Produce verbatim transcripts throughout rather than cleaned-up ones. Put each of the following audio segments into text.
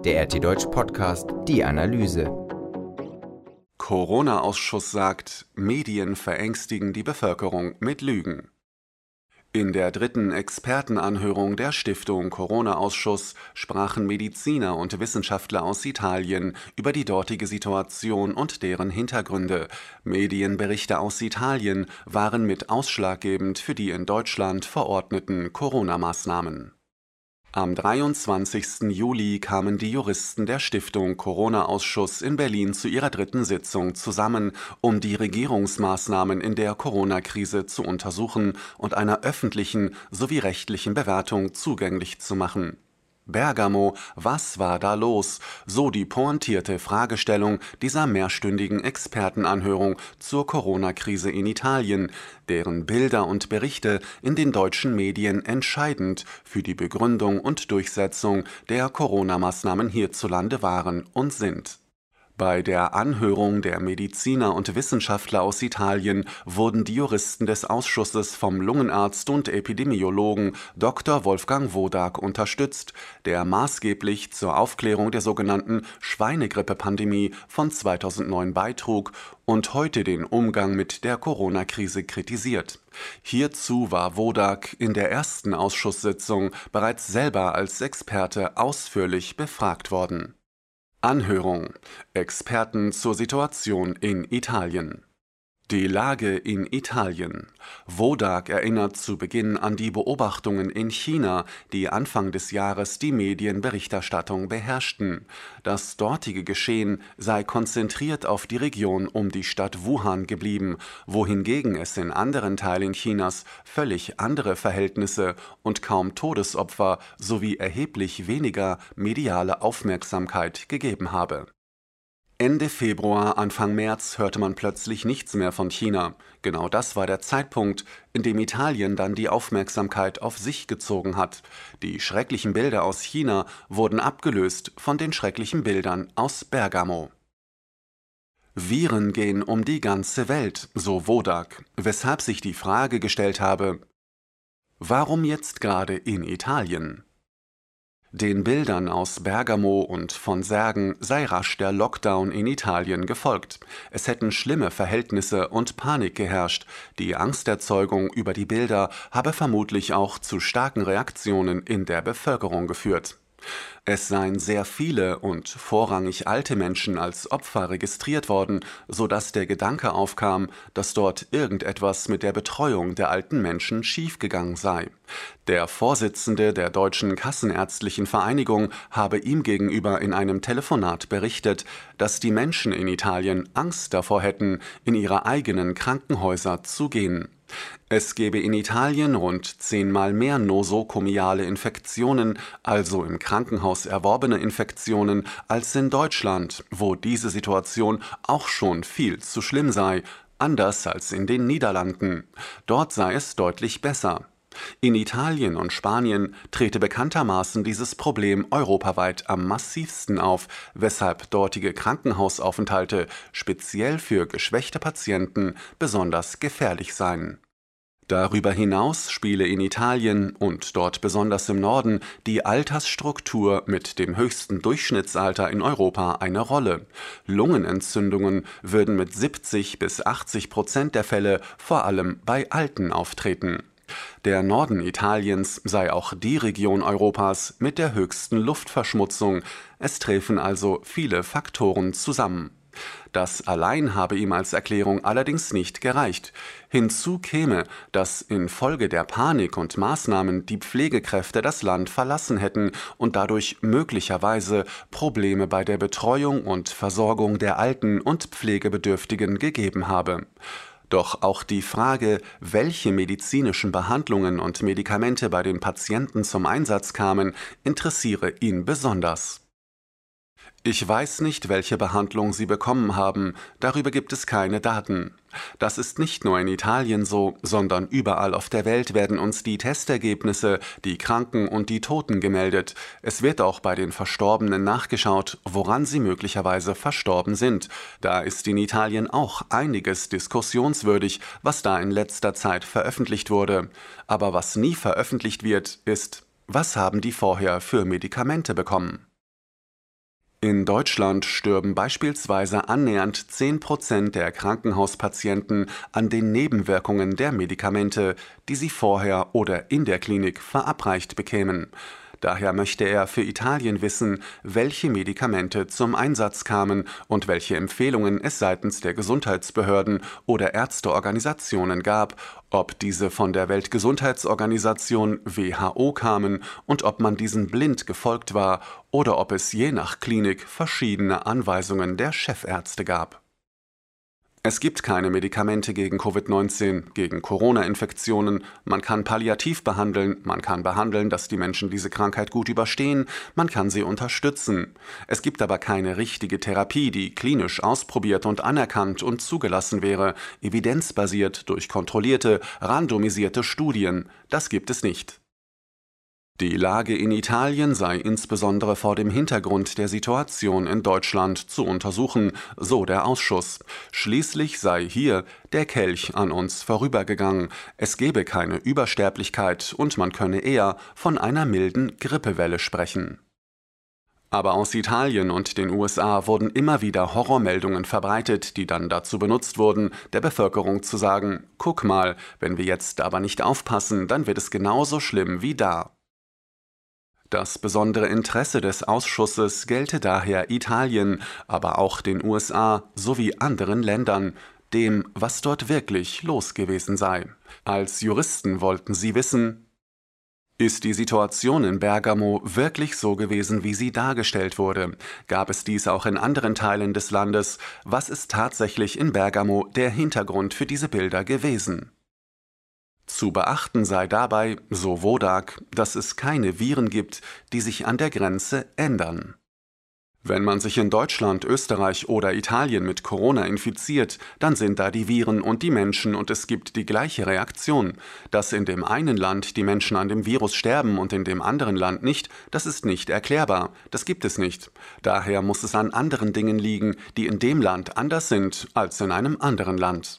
Der R T Deutsch Podcast Die Analyse. Corona-Ausschuss sagt, Medien verängstigen die Bevölkerung mit Lügen. In der dritten Expertenanhörung der Stiftung Corona-Ausschuss sprachen Mediziner und Wissenschaftler aus Italien über die dortige Situation und deren Hintergründe. Medienberichte aus Italien waren mit ausschlaggebend für die in Deutschland verordneten Corona-Maßnahmen. Am dreiundzwanzigsten Juli kamen die Juristen der Stiftung Corona-Ausschuss in Berlin zu ihrer dritten Sitzung zusammen, um die Regierungsmaßnahmen in der Corona-Krise zu untersuchen und einer öffentlichen sowie rechtlichen Bewertung zugänglich zu machen. Bergamo, was war da los? So die pointierte Fragestellung dieser mehrstündigen Expertenanhörung zur Corona-Krise in Italien, deren Bilder und Berichte in den deutschen Medien entscheidend für die Begründung und Durchsetzung der Corona-Maßnahmen hierzulande waren und sind. Bei der Anhörung der Mediziner und Wissenschaftler aus Italien wurden die Juristen des Ausschusses vom Lungenarzt und Epidemiologen Doktor Wolfgang Wodak unterstützt, der maßgeblich zur Aufklärung der sogenannten Schweinegrippe-Pandemie von zweitausendneun beitrug und heute den Umgang mit der Corona-Krise kritisiert. Hierzu war Wodak in der ersten Ausschusssitzung bereits selber als Experte ausführlich befragt worden. Anhörung: Experten zur Situation in Italien. Die Lage in Italien. Wodak erinnert zu Beginn an die Beobachtungen in China, die Anfang des Jahres die Medienberichterstattung beherrschten. Das dortige Geschehen sei konzentriert auf die Region um die Stadt Wuhan geblieben, wohingegen es in anderen Teilen Chinas völlig andere Verhältnisse und kaum Todesopfer sowie erheblich weniger mediale Aufmerksamkeit gegeben habe. Ende Februar, Anfang März hörte man plötzlich nichts mehr von China. Genau das war der Zeitpunkt, in dem Italien dann die Aufmerksamkeit auf sich gezogen hat. Die schrecklichen Bilder aus China wurden abgelöst von den schrecklichen Bildern aus Bergamo. Viren gehen um die ganze Welt, so Wodak, weshalb sich die Frage gestellt habe: Warum jetzt gerade in Italien? Den Bildern aus Bergamo und von Särgen sei rasch der Lockdown in Italien gefolgt. Es hätten schlimme Verhältnisse und Panik geherrscht. Die Angsterzeugung über die Bilder habe vermutlich auch zu starken Reaktionen in der Bevölkerung geführt. Es seien sehr viele und vorrangig alte Menschen als Opfer registriert worden, sodass der Gedanke aufkam, dass dort irgendetwas mit der Betreuung der alten Menschen schiefgegangen sei. Der Vorsitzende der Deutschen Kassenärztlichen Vereinigung habe ihm gegenüber in einem Telefonat berichtet, dass die Menschen in Italien Angst davor hätten, in ihre eigenen Krankenhäuser zu gehen. Es gebe in Italien rund zehnmal mehr nosokomiale Infektionen, also im Krankenhaus erworbene Infektionen, als in Deutschland, wo diese Situation auch schon viel zu schlimm sei, anders als in den Niederlanden. Dort sei es deutlich besser. In Italien und Spanien trete bekanntermaßen dieses Problem europaweit am massivsten auf, weshalb dortige Krankenhausaufenthalte speziell für geschwächte Patienten besonders gefährlich seien. Darüber hinaus spiele in Italien und dort besonders im Norden die Altersstruktur mit dem höchsten Durchschnittsalter in Europa eine Rolle. Lungenentzündungen würden mit siebzig bis achtzig Prozent der Fälle vor allem bei Alten auftreten. Der Norden Italiens sei auch die Region Europas mit der höchsten Luftverschmutzung. Es träfen also viele Faktoren zusammen. Das allein habe ihm als Erklärung allerdings nicht gereicht. Hinzu käme, dass infolge der Panik und Maßnahmen die Pflegekräfte das Land verlassen hätten und dadurch möglicherweise Probleme bei der Betreuung und Versorgung der Alten und Pflegebedürftigen gegeben habe. Doch auch die Frage, welche medizinischen Behandlungen und Medikamente bei den Patienten zum Einsatz kamen, interessiere ihn besonders. Ich weiß nicht, welche Behandlung Sie bekommen haben, darüber gibt es keine Daten. Das ist nicht nur in Italien so, sondern überall auf der Welt werden uns die Testergebnisse, die Kranken und die Toten gemeldet. Es wird auch bei den Verstorbenen nachgeschaut, woran sie möglicherweise verstorben sind. Da ist in Italien auch einiges diskussionswürdig, was da in letzter Zeit veröffentlicht wurde. Aber was nie veröffentlicht wird, ist: Was haben die vorher für Medikamente bekommen? In Deutschland stürben beispielsweise annähernd zehn Prozent der Krankenhauspatienten an den Nebenwirkungen der Medikamente, die sie vorher oder in der Klinik verabreicht bekämen. Daher möchte er für Italien wissen, welche Medikamente zum Einsatz kamen und welche Empfehlungen es seitens der Gesundheitsbehörden oder Ärzteorganisationen gab, ob diese von der Weltgesundheitsorganisation W H O kamen und ob man diesen blind gefolgt war oder ob es je nach Klinik verschiedene Anweisungen der Chefärzte gab. Es gibt keine Medikamente gegen Covid neunzehn, gegen Corona-Infektionen, man kann palliativ behandeln, man kann behandeln, dass die Menschen diese Krankheit gut überstehen, man kann sie unterstützen. Es gibt aber keine richtige Therapie, die klinisch ausprobiert und anerkannt und zugelassen wäre, evidenzbasiert durch kontrollierte, randomisierte Studien. Das gibt es nicht. Die Lage in Italien sei insbesondere vor dem Hintergrund der Situation in Deutschland zu untersuchen, so der Ausschuss. Schließlich sei hier der Kelch an uns vorübergegangen, es gebe keine Übersterblichkeit und man könne eher von einer milden Grippewelle sprechen. Aber aus Italien und den U S A wurden immer wieder Horrormeldungen verbreitet, die dann dazu benutzt wurden, der Bevölkerung zu sagen: Guck mal, wenn wir jetzt aber nicht aufpassen, dann wird es genauso schlimm wie da. Das besondere Interesse des Ausschusses gelte daher Italien, aber auch den U S A sowie anderen Ländern, dem, was dort wirklich los gewesen sei. Als Juristen wollten sie wissen: Ist die Situation in Bergamo wirklich so gewesen, wie sie dargestellt wurde? Gab es dies auch in anderen Teilen des Landes? Was ist tatsächlich in Bergamo der Hintergrund für diese Bilder gewesen? Zu beachten sei dabei, so Wodak, dass es keine Viren gibt, die sich an der Grenze ändern. Wenn man sich in Deutschland, Österreich oder Italien mit Corona infiziert, dann sind da die Viren und die Menschen und es gibt die gleiche Reaktion. Dass in dem einen Land die Menschen an dem Virus sterben und in dem anderen Land nicht, das ist nicht erklärbar, das gibt es nicht. Daher muss es an anderen Dingen liegen, die in dem Land anders sind als in einem anderen Land.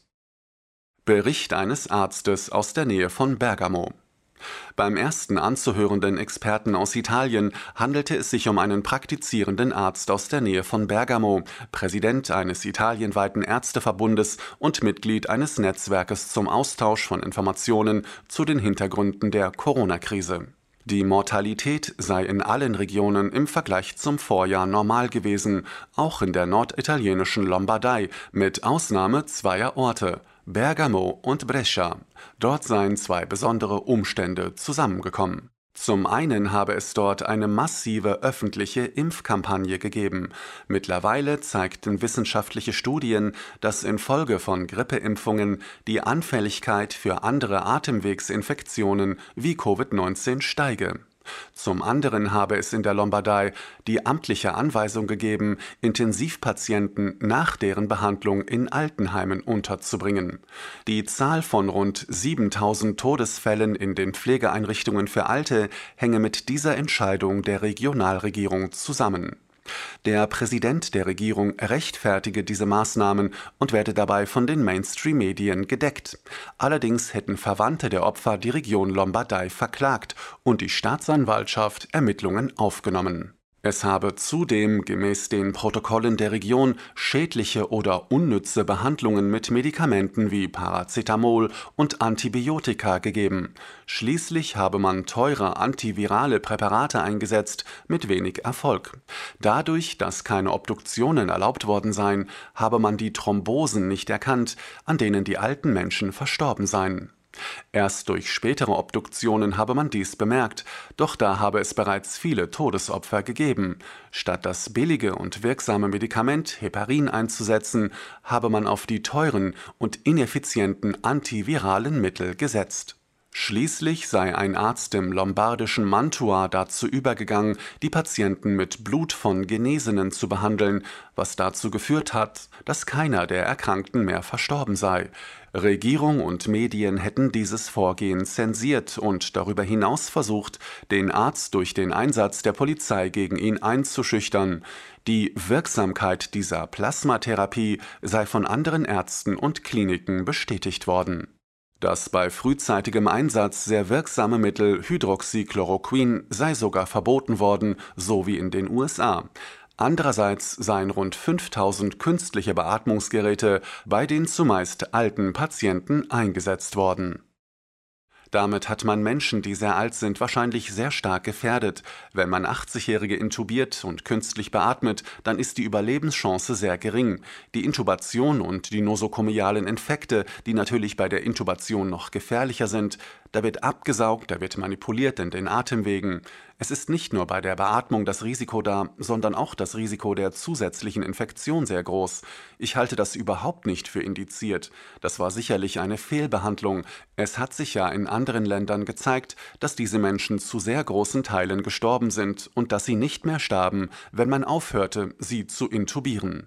Bericht eines Arztes aus der Nähe von Bergamo. Beim ersten anzuhörenden Experten aus Italien handelte es sich um einen praktizierenden Arzt aus der Nähe von Bergamo, Präsident eines italienweiten Ärzteverbundes und Mitglied eines Netzwerkes zum Austausch von Informationen zu den Hintergründen der Corona-Krise. Die Mortalität sei in allen Regionen im Vergleich zum Vorjahr normal gewesen, auch in der norditalienischen Lombardei, mit Ausnahme zweier Orte, Bergamo und Brescia. Dort seien zwei besondere Umstände zusammengekommen. Zum einen habe es dort eine massive öffentliche Impfkampagne gegeben. Mittlerweile zeigten wissenschaftliche Studien, dass infolge von Grippeimpfungen die Anfälligkeit für andere Atemwegsinfektionen wie Covid neunzehn steige. Zum anderen habe es in der Lombardei die amtliche Anweisung gegeben, Intensivpatienten nach deren Behandlung in Altenheimen unterzubringen. Die Zahl von rund siebentausend Todesfällen in den Pflegeeinrichtungen für Alte hänge mit dieser Entscheidung der Regionalregierung zusammen. Der Präsident der Regierung rechtfertige diese Maßnahmen und werde dabei von den Mainstream-Medien gedeckt. Allerdings hätten Verwandte der Opfer die Region Lombardei verklagt und die Staatsanwaltschaft Ermittlungen aufgenommen. Es habe zudem gemäß den Protokollen der Region schädliche oder unnütze Behandlungen mit Medikamenten wie Paracetamol und Antibiotika gegeben. Schließlich habe man teure antivirale Präparate eingesetzt, mit wenig Erfolg. Dadurch, dass keine Obduktionen erlaubt worden seien, habe man die Thrombosen nicht erkannt, an denen die alten Menschen verstorben seien. Erst durch spätere Obduktionen habe man dies bemerkt, doch da habe es bereits viele Todesopfer gegeben. Statt das billige und wirksame Medikament Heparin einzusetzen, habe man auf die teuren und ineffizienten antiviralen Mittel gesetzt. Schließlich sei ein Arzt im lombardischen Mantua dazu übergegangen, die Patienten mit Blut von Genesenen zu behandeln, was dazu geführt hat, dass keiner der Erkrankten mehr verstorben sei. Regierung und Medien hätten dieses Vorgehen zensiert und darüber hinaus versucht, den Arzt durch den Einsatz der Polizei gegen ihn einzuschüchtern. Die Wirksamkeit dieser Plasmatherapie sei von anderen Ärzten und Kliniken bestätigt worden. Das bei frühzeitigem Einsatz sehr wirksame Mittel Hydroxychloroquin sei sogar verboten worden, so wie in den U S A. Andererseits seien rund fünftausend künstliche Beatmungsgeräte bei den zumeist alten Patienten eingesetzt worden. Damit hat man Menschen, die sehr alt sind, wahrscheinlich sehr stark gefährdet. Wenn man achtzigjährige intubiert und künstlich beatmet, dann ist die Überlebenschance sehr gering. Die Intubation und die nosokomialen Infekte, die natürlich bei der Intubation noch gefährlicher sind, da wird abgesaugt, da wird manipuliert in den Atemwegen. Es ist nicht nur bei der Beatmung das Risiko da, sondern auch das Risiko der zusätzlichen Infektion sehr groß. Ich halte das überhaupt nicht für indiziert. Das war sicherlich eine Fehlbehandlung. Es hat sich ja in anderen Ländern gezeigt, dass diese Menschen zu sehr großen Teilen gestorben sind und dass sie nicht mehr starben, wenn man aufhörte, sie zu intubieren.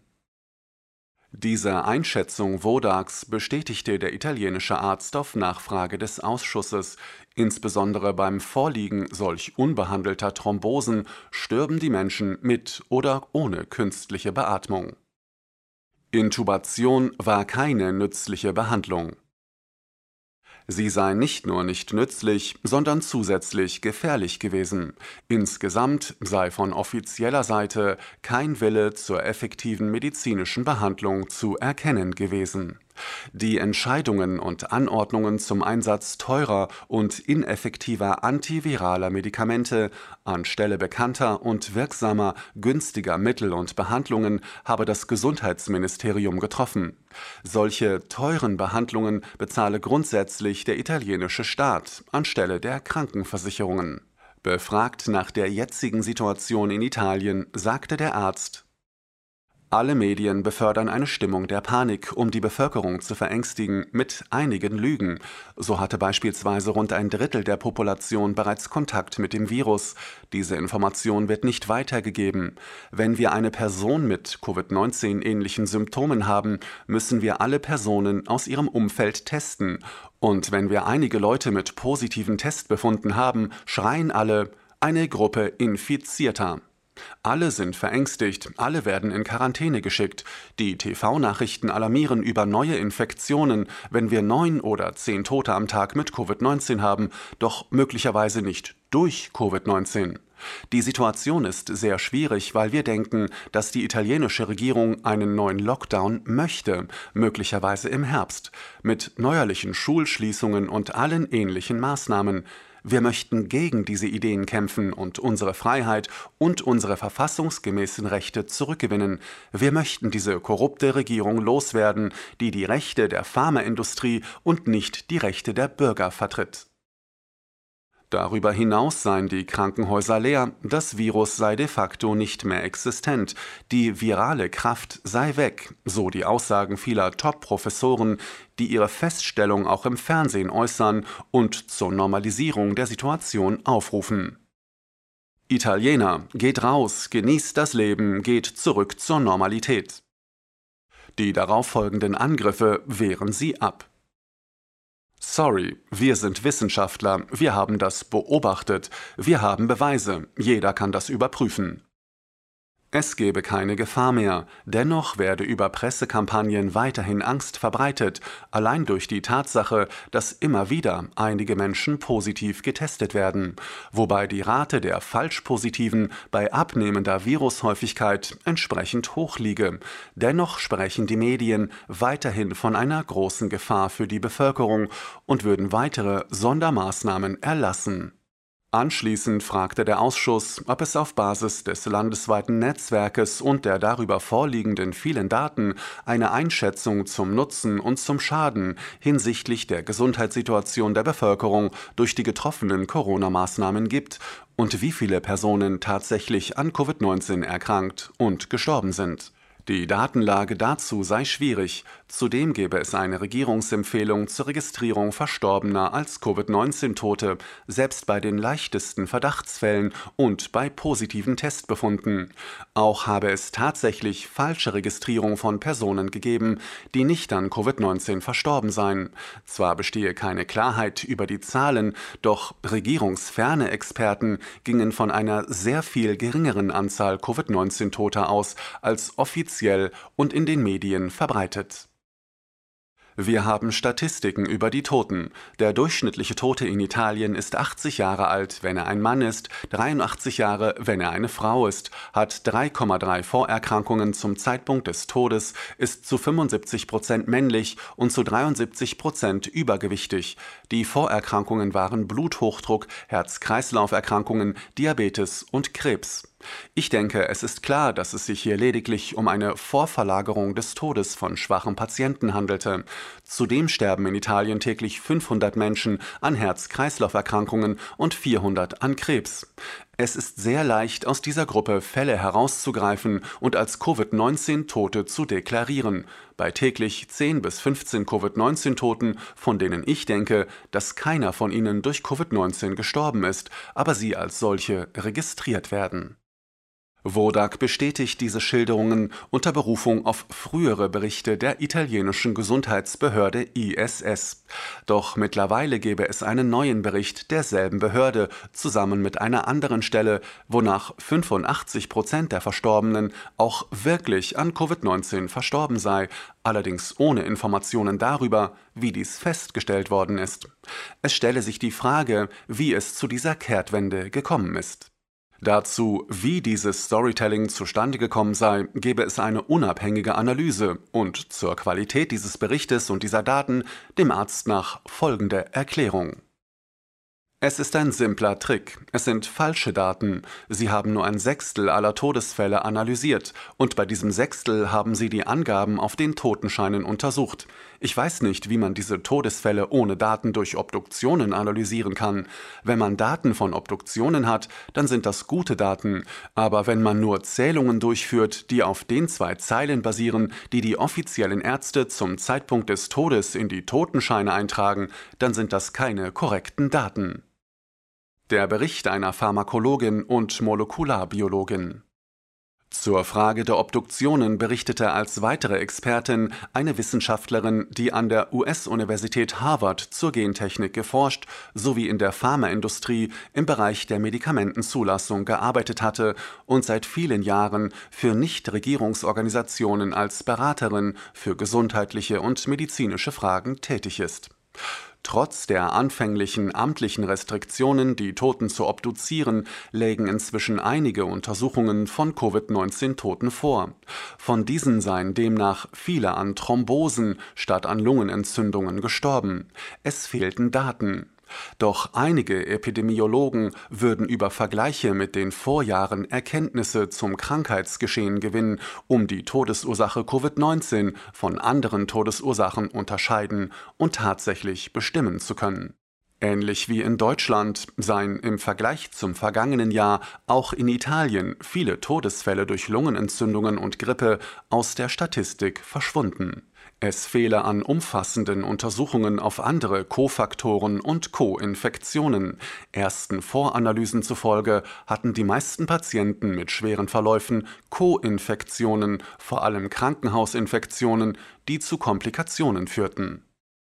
Diese Einschätzung Wodarks bestätigte der italienische Arzt auf Nachfrage des Ausschusses. Insbesondere beim Vorliegen solch unbehandelter Thrombosen stürben die Menschen mit oder ohne künstliche Beatmung. Intubation war keine nützliche Behandlung. Sie sei nicht nur nicht nützlich, sondern zusätzlich gefährlich gewesen. Insgesamt sei von offizieller Seite kein Wille zur effektiven medizinischen Behandlung zu erkennen gewesen. Die Entscheidungen und Anordnungen zum Einsatz teurer und ineffektiver antiviraler Medikamente anstelle bekannter und wirksamer, günstiger Mittel und Behandlungen habe das Gesundheitsministerium getroffen. Solche teuren Behandlungen bezahle grundsätzlich der italienische Staat anstelle der Krankenversicherungen. Befragt nach der jetzigen Situation in Italien, sagte der Arzt: Alle Medien befördern eine Stimmung der Panik, um die Bevölkerung zu verängstigen, mit einigen Lügen. So hatte beispielsweise rund ein Drittel der Population bereits Kontakt mit dem Virus. Diese Information wird nicht weitergegeben. Wenn wir eine Person mit Covid neunzehn ähnlichen Symptomen haben, müssen wir alle Personen aus ihrem Umfeld testen. Und wenn wir einige Leute mit positiven Testbefunden haben, schreien alle: eine Gruppe Infizierter. Alle sind verängstigt, alle werden in Quarantäne geschickt. Die T V-Nachrichten alarmieren über neue Infektionen, wenn wir neun oder zehn Tote am Tag mit Covid neunzehn haben, doch möglicherweise nicht durch Covid neunzehn. Die Situation ist sehr schwierig, weil wir denken, dass die italienische Regierung einen neuen Lockdown möchte, möglicherweise im Herbst, mit neuerlichen Schulschließungen und allen ähnlichen Maßnahmen. Wir möchten gegen diese Ideen kämpfen und unsere Freiheit und unsere verfassungsgemäßen Rechte zurückgewinnen. Wir möchten diese korrupte Regierung loswerden, die die Rechte der Pharmaindustrie und nicht die Rechte der Bürger vertritt. Darüber hinaus seien die Krankenhäuser leer, das Virus sei de facto nicht mehr existent, die virale Kraft sei weg, so die Aussagen vieler Top-Professoren, die ihre Feststellung auch im Fernsehen äußern und zur Normalisierung der Situation aufrufen. Italiener, geht raus, genießt das Leben, geht zurück zur Normalität. Die darauffolgenden Angriffe wehren sie ab. Sorry, wir sind Wissenschaftler, wir haben das beobachtet, wir haben Beweise, jeder kann das überprüfen. Es gebe keine Gefahr mehr, dennoch werde über Pressekampagnen weiterhin Angst verbreitet, allein durch die Tatsache, dass immer wieder einige Menschen positiv getestet werden, wobei die Rate der Falschpositiven bei abnehmender Virushäufigkeit entsprechend hoch liege. Dennoch sprechen die Medien weiterhin von einer großen Gefahr für die Bevölkerung und würden weitere Sondermaßnahmen erlassen. Anschließend fragte der Ausschuss, ob es auf Basis des landesweiten Netzwerkes und der darüber vorliegenden vielen Daten eine Einschätzung zum Nutzen und zum Schaden hinsichtlich der Gesundheitssituation der Bevölkerung durch die getroffenen Corona-Maßnahmen gibt und wie viele Personen tatsächlich an Covid neunzehn erkrankt und gestorben sind. Die Datenlage dazu sei schwierig, zudem gebe es eine Regierungsempfehlung zur Registrierung Verstorbener als Covid neunzehn Tote, selbst bei den leichtesten Verdachtsfällen und bei positiven Testbefunden. Auch habe es tatsächlich falsche Registrierung von Personen gegeben, die nicht an Covid neunzehn verstorben seien. Zwar bestehe keine Klarheit über die Zahlen, doch regierungsferne Experten gingen von einer sehr viel geringeren Anzahl Covid neunzehn Toter aus als offiziell und in den Medien verbreitet. Wir haben Statistiken über die Toten. Der durchschnittliche Tote in Italien ist achtzig Jahre alt, wenn er ein Mann ist, dreiundachtzig Jahre, wenn er eine Frau ist, hat drei Komma drei Vorerkrankungen zum Zeitpunkt des Todes, ist zu fünfundsiebzig Prozent männlich und zu dreiundsiebzig Prozent übergewichtig. Die Vorerkrankungen waren Bluthochdruck, Herz-Kreislauf-Erkrankungen, Diabetes und Krebs. Ich denke, es ist klar, dass es sich hier lediglich um eine Vorverlagerung des Todes von schwachen Patienten handelte. Zudem sterben in Italien täglich fünfhundert Menschen an Herz-Kreislauf-Erkrankungen und vierhundert an Krebs. Es ist sehr leicht, aus dieser Gruppe Fälle herauszugreifen und als Covid neunzehn Tote zu deklarieren. Bei täglich zehn bis fünfzehn Covid neunzehn Toten, von denen ich denke, dass keiner von ihnen durch Covid neunzehn gestorben ist, aber sie als solche registriert werden. Wodak bestätigt diese Schilderungen unter Berufung auf frühere Berichte der italienischen Gesundheitsbehörde I S S. Doch mittlerweile gebe es einen neuen Bericht derselben Behörde zusammen mit einer anderen Stelle, wonach fünfundachtzig Prozent der Verstorbenen auch wirklich an Covid neunzehn verstorben sei, allerdings ohne Informationen darüber, wie dies festgestellt worden ist. Es stelle sich die Frage, wie es zu dieser Kehrtwende gekommen ist. Dazu, wie dieses Storytelling zustande gekommen sei, gebe es eine unabhängige Analyse und zur Qualität dieses Berichtes und dieser Daten dem Arzt nach folgende Erklärung. Es ist ein simpler Trick. Es sind falsche Daten. Sie haben nur ein Sechstel aller Todesfälle analysiert und bei diesem Sechstel haben Sie die Angaben auf den Totenscheinen untersucht. Ich weiß nicht, wie man diese Todesfälle ohne Daten durch Obduktionen analysieren kann. Wenn man Daten von Obduktionen hat, dann sind das gute Daten. Aber wenn man nur Zählungen durchführt, die auf den zwei Zeilen basieren, die die offiziellen Ärzte zum Zeitpunkt des Todes in die Totenscheine eintragen, dann sind das keine korrekten Daten. Der Bericht einer Pharmakologin und Molekularbiologin. Zur Frage der Obduktionen berichtete als weitere Expertin eine Wissenschaftlerin, die an der U S-Universität Harvard zur Gentechnik geforscht sowie in der Pharmaindustrie im Bereich der Medikamentenzulassung gearbeitet hatte und seit vielen Jahren für Nichtregierungsorganisationen als Beraterin für gesundheitliche und medizinische Fragen tätig ist. Trotz der anfänglichen amtlichen Restriktionen, die Toten zu obduzieren, lägen inzwischen einige Untersuchungen von Covid neunzehn Toten vor. Von diesen seien demnach viele an Thrombosen statt an Lungenentzündungen gestorben. Es fehlten Daten. Doch einige Epidemiologen würden über Vergleiche mit den Vorjahren Erkenntnisse zum Krankheitsgeschehen gewinnen, um die Todesursache Covid neunzehn von anderen Todesursachen unterscheiden und tatsächlich bestimmen zu können. Ähnlich wie in Deutschland seien im Vergleich zum vergangenen Jahr auch in Italien viele Todesfälle durch Lungenentzündungen und Grippe aus der Statistik verschwunden. Es fehle an umfassenden Untersuchungen auf andere Kofaktoren und Co-Infektionen. Ersten Voranalysen zufolge hatten die meisten Patienten mit schweren Verläufen Co-Infektionen, vor allem Krankenhausinfektionen, die zu Komplikationen führten.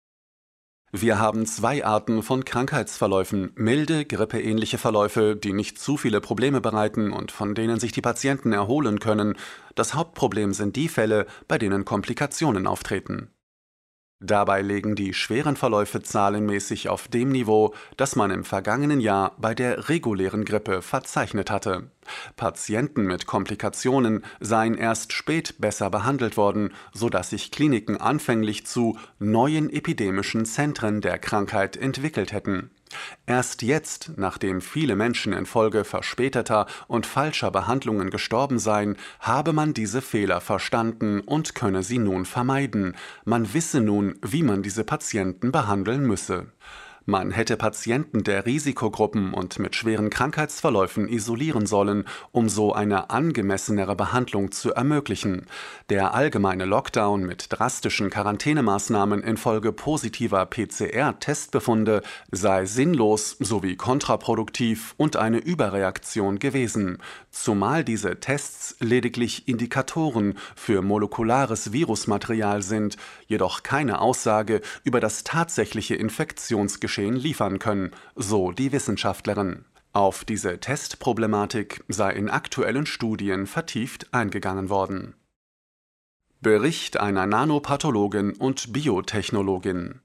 Wir haben zwei Arten von Krankheitsverläufen: milde, grippeähnliche Verläufe, die nicht zu viele Probleme bereiten und von denen sich die Patienten erholen können. Das Hauptproblem sind die Fälle, bei denen Komplikationen auftreten. Dabei liegen die schweren Verläufe zahlenmäßig auf dem Niveau, das man im vergangenen Jahr bei der regulären Grippe verzeichnet hatte. Patienten mit Komplikationen seien erst spät besser behandelt worden, sodass sich Kliniken anfänglich zu neuen epidemischen Zentren der Krankheit entwickelt hätten. Erst jetzt, nachdem viele Menschen infolge verspäteter und falscher Behandlungen gestorben seien, habe man diese Fehler verstanden und könne sie nun vermeiden. Man wisse nun, wie man diese Patienten behandeln müsse. Man hätte Patienten der Risikogruppen und mit schweren Krankheitsverläufen isolieren sollen, um so eine angemessenere Behandlung zu ermöglichen. Der allgemeine Lockdown mit drastischen Quarantänemaßnahmen infolge positiver P C R-Testbefunde sei sinnlos sowie kontraproduktiv und eine Überreaktion gewesen, zumal diese Tests lediglich Indikatoren für molekulares Virusmaterial sind, jedoch keine Aussage über das tatsächliche Infektionsgeschehen liefern können, so die Wissenschaftlerin. Auf diese Testproblematik sei in aktuellen Studien vertieft eingegangen worden. Bericht einer Nanopathologin und Biotechnologin.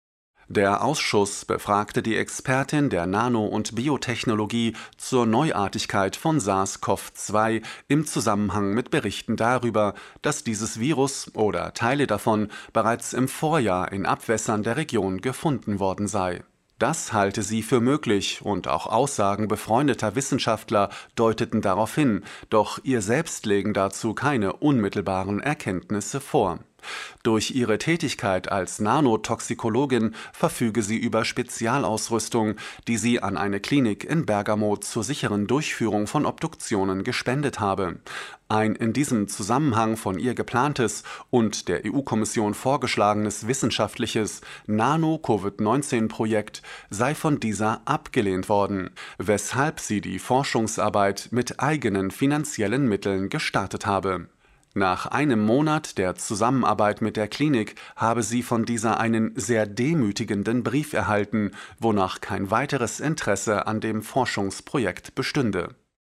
Der Ausschuss befragte die Expertin der Nano- und Biotechnologie zur Neuartigkeit von SARS-C o V zwei im Zusammenhang mit Berichten darüber, dass dieses Virus oder Teile davon bereits im Vorjahr in Abwässern der Region gefunden worden sei. Das halte sie für möglich, und auch Aussagen befreundeter Wissenschaftler deuteten darauf hin, doch ihr selbst legen dazu keine unmittelbaren Erkenntnisse vor. Durch ihre Tätigkeit als Nanotoxikologin verfüge sie über Spezialausrüstung, die sie an eine Klinik in Bergamo zur sicheren Durchführung von Obduktionen gespendet habe. Ein in diesem Zusammenhang von ihr geplantes und der E U-Kommission vorgeschlagenes wissenschaftliches Nano-Covid neunzehn Projekt sei von dieser abgelehnt worden, weshalb sie die Forschungsarbeit mit eigenen finanziellen Mitteln gestartet habe. Nach einem Monat der Zusammenarbeit mit der Klinik habe sie von dieser einen sehr demütigenden Brief erhalten, wonach kein weiteres Interesse an dem Forschungsprojekt bestünde.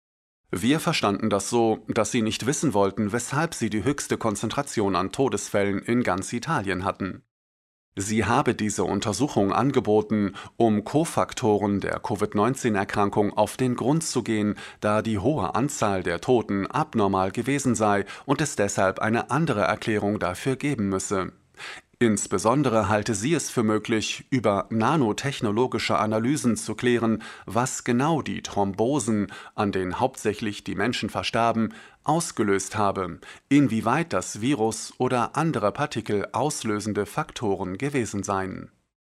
Wir verstanden das so, dass sie nicht wissen wollten, weshalb sie die höchste Konzentration an Todesfällen in ganz Italien hatten. Sie habe diese Untersuchung angeboten, um Kofaktoren der Covid neunzehn Erkrankung auf den Grund zu gehen, da die hohe Anzahl der Toten abnormal gewesen sei und es deshalb eine andere Erklärung dafür geben müsse. Insbesondere halte sie es für möglich, über nanotechnologische Analysen zu klären, was genau die Thrombosen, an denen hauptsächlich die Menschen verstarben, ausgelöst habe, inwieweit das Virus oder andere Partikel auslösende Faktoren gewesen seien.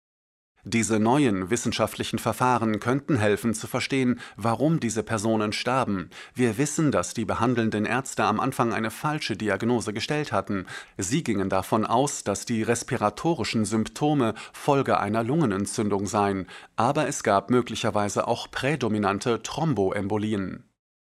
Diese neuen wissenschaftlichen Verfahren könnten helfen zu verstehen, warum diese Personen starben. Wir wissen, dass die behandelnden Ärzte am Anfang eine falsche Diagnose gestellt hatten. Sie gingen davon aus, dass die respiratorischen Symptome Folge einer Lungenentzündung seien, aber es gab möglicherweise auch prädominante Thromboembolien.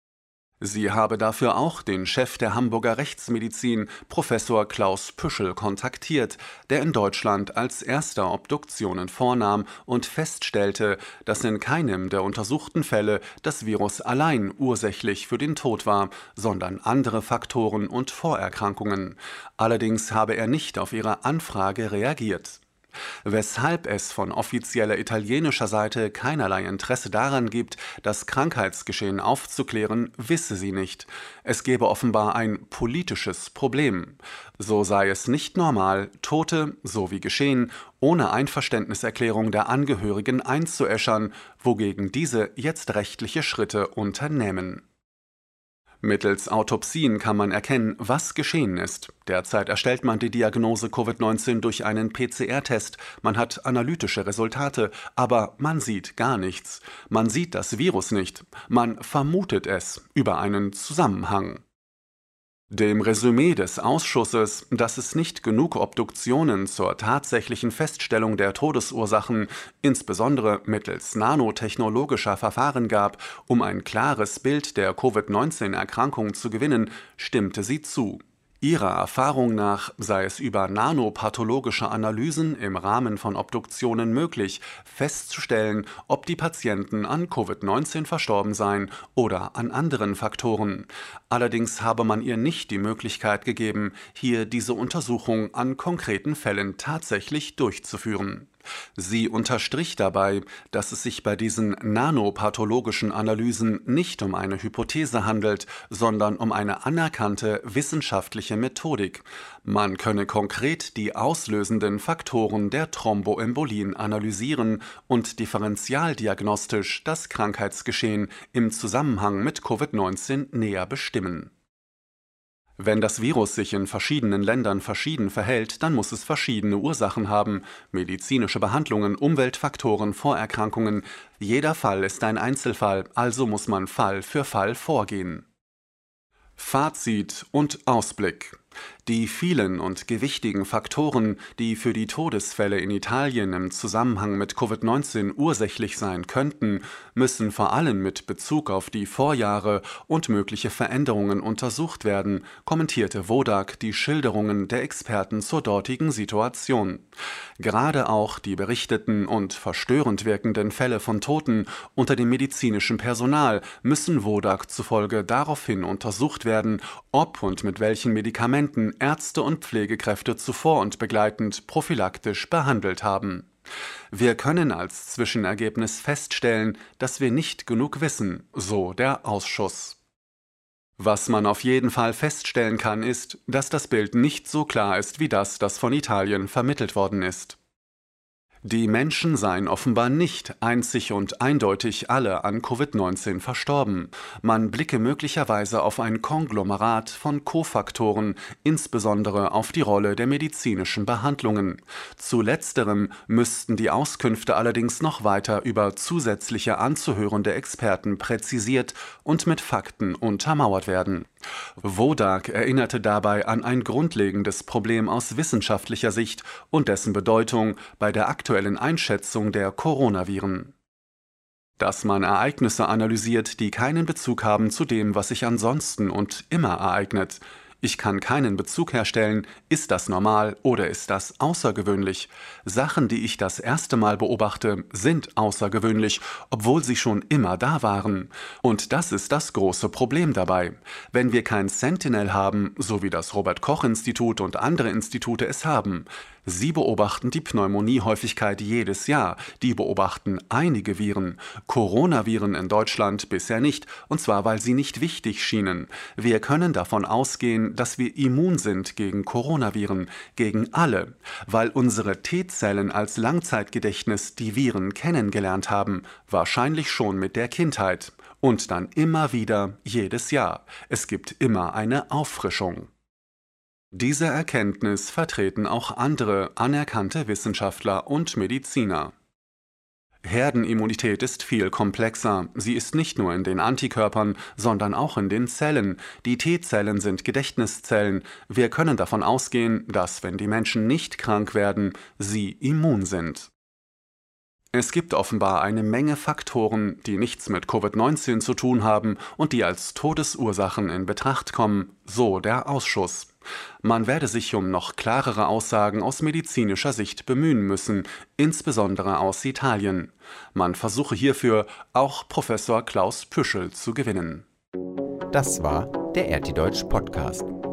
Sie habe dafür auch den Chef der Hamburger Rechtsmedizin, Professor Klaus Püschel, kontaktiert, der in Deutschland als erster Obduktionen vornahm und feststellte, dass in keinem der untersuchten Fälle das Virus allein ursächlich für den Tod war, sondern andere Faktoren und Vorerkrankungen. Allerdings habe er nicht auf ihre Anfrage reagiert. Weshalb es von offizieller italienischer Seite keinerlei Interesse daran gibt, das Krankheitsgeschehen aufzuklären, wisse sie nicht. Es gebe offenbar ein politisches Problem. So sei es nicht normal, Tote, so wie geschehen, ohne Einverständniserklärung der Angehörigen einzuäschern, wogegen diese jetzt rechtliche Schritte unternehmen. Mittels Autopsien kann man erkennen, was geschehen ist. Derzeit erstellt man die Diagnose Covid neunzehn durch einen P C R-Test. Man hat analytische Resultate, aber man sieht gar nichts. Man sieht das Virus nicht. Man vermutet es über einen Zusammenhang. Dem Resümee des Ausschusses, dass es nicht genug Obduktionen zur tatsächlichen Feststellung der Todesursachen, insbesondere mittels nanotechnologischer Verfahren gab, um ein klares Bild der Covid neunzehn Erkrankung zu gewinnen, stimmte sie zu. Ihrer Erfahrung nach sei es über nanopathologische Analysen im Rahmen von Obduktionen möglich, festzustellen, ob die Patienten an Covid neunzehn verstorben seien oder an anderen Faktoren. Allerdings habe man ihr nicht die Möglichkeit gegeben, hier diese Untersuchung an konkreten Fällen tatsächlich durchzuführen. Sie unterstrich dabei, dass es sich bei diesen nanopathologischen Analysen nicht um eine Hypothese handelt, sondern um eine anerkannte wissenschaftliche Methodik. Man könne konkret die auslösenden Faktoren der Thromboembolien analysieren und differentialdiagnostisch das Krankheitsgeschehen im Zusammenhang mit Covid neunzehn näher bestimmen. Wenn das Virus sich in verschiedenen Ländern verschieden verhält, dann muss es verschiedene Ursachen haben: medizinische Behandlungen, Umweltfaktoren, Vorerkrankungen. Jeder Fall ist ein Einzelfall, also muss man Fall für Fall vorgehen. Fazit und Ausblick. Die vielen und gewichtigen Faktoren, die für die Todesfälle in Italien im Zusammenhang mit Covid neunzehn ursächlich sein könnten, müssen vor allem mit Bezug auf die Vorjahre und mögliche Veränderungen untersucht werden, kommentierte Wodak die Schilderungen der Experten zur dortigen Situation. Gerade auch die berichteten und verstörend wirkenden Fälle von Toten unter dem medizinischen Personal müssen Wodak zufolge daraufhin untersucht werden, ob und mit welchen Medikamenten Medikamenten Ärzte und Pflegekräfte zuvor und begleitend prophylaktisch behandelt haben. Wir können als Zwischenergebnis feststellen, dass wir nicht genug wissen, so der Ausschuss. Was man auf jeden Fall feststellen kann, ist, dass das Bild nicht so klar ist wie das, das von Italien vermittelt worden ist. Die Menschen seien offenbar nicht einzig und eindeutig alle an Covid neunzehn verstorben. Man blicke möglicherweise auf ein Konglomerat von Kofaktoren, insbesondere auf die Rolle der medizinischen Behandlungen. Zu letzterem müssten die Auskünfte allerdings noch weiter über zusätzliche anzuhörende Experten präzisiert und mit Fakten untermauert werden. Wodak erinnerte dabei an ein grundlegendes Problem aus wissenschaftlicher Sicht und dessen Bedeutung bei der aktuellen Einschätzung der Coronaviren. Dass man Ereignisse analysiert, die keinen Bezug haben zu dem, was sich ansonsten und immer ereignet. Ich kann keinen Bezug herstellen, ist das normal oder ist das außergewöhnlich? Sachen, die ich das erste Mal beobachte, sind außergewöhnlich, obwohl sie schon immer da waren. Und das ist das große Problem dabei. Wenn wir kein Sentinel haben, so wie das Robert-Koch-Institut und andere Institute es haben, sie beobachten die Pneumoniehäufigkeit jedes Jahr, die beobachten einige Viren, Coronaviren in Deutschland bisher nicht, und zwar weil sie nicht wichtig schienen. Wir können davon ausgehen, dass wir immun sind gegen Coronaviren, gegen alle, weil unsere T-Zellen als Langzeitgedächtnis die Viren kennengelernt haben, wahrscheinlich schon mit der Kindheit. Und dann immer wieder, jedes Jahr. Es gibt immer eine Auffrischung. Diese Erkenntnis vertreten auch andere anerkannte Wissenschaftler und Mediziner. Herdenimmunität ist viel komplexer. Sie ist nicht nur in den Antikörpern, sondern auch in den Zellen. Die T-Zellen sind Gedächtniszellen. Wir können davon ausgehen, dass, wenn die Menschen nicht krank werden, sie immun sind. Es gibt offenbar eine Menge Faktoren, die nichts mit Covid neunzehn zu tun haben und die als Todesursachen in Betracht kommen, so der Ausschuss. Man werde sich um noch klarere Aussagen aus medizinischer Sicht bemühen müssen, insbesondere aus Italien. Man versuche hierfür auch Professor Klaus Püschel zu gewinnen. Das war der R T Deutsch Podcast.